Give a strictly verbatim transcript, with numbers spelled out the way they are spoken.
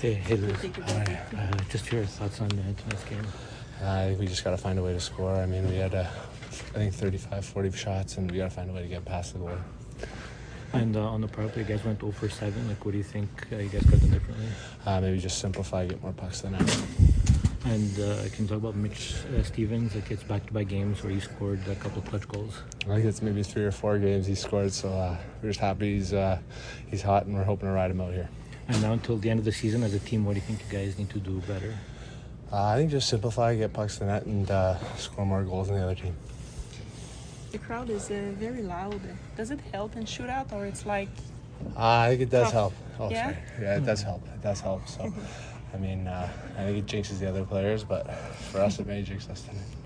Hey, hey, Luis. Hi. Uh, just your thoughts on uh, tonight's game. Uh, I think we just got to find a way to score. I mean, we had, uh, I think, thirty-five, forty shots, and we got to find a way to get past the goal. And uh, on the power play, you guys went zero for seven. Like, what do you think uh, you guys could have done differently? Uh, maybe just simplify, get more pucks than that. And uh, can you talk about Mitch uh, Stevens? Like, it's back-to-back games where he scored a couple of clutch goals. I think it's maybe three or four games he scored, so uh, we're just happy he's uh, he's hot, and we're hoping to ride him out here. And now until the end of the season, as a team, what do you think you guys need to do better? Uh, I think just simplify, get pucks to the net, and uh, score more goals than the other team. The crowd is uh, very loud. Does it help in shootout, or it's like? Uh, I think it does tough? help. Oh, Yeah? sorry. Yeah, it does help. It does help. So, I mean, uh, I think it jinxes the other players, but for us, it may jinx us tonight.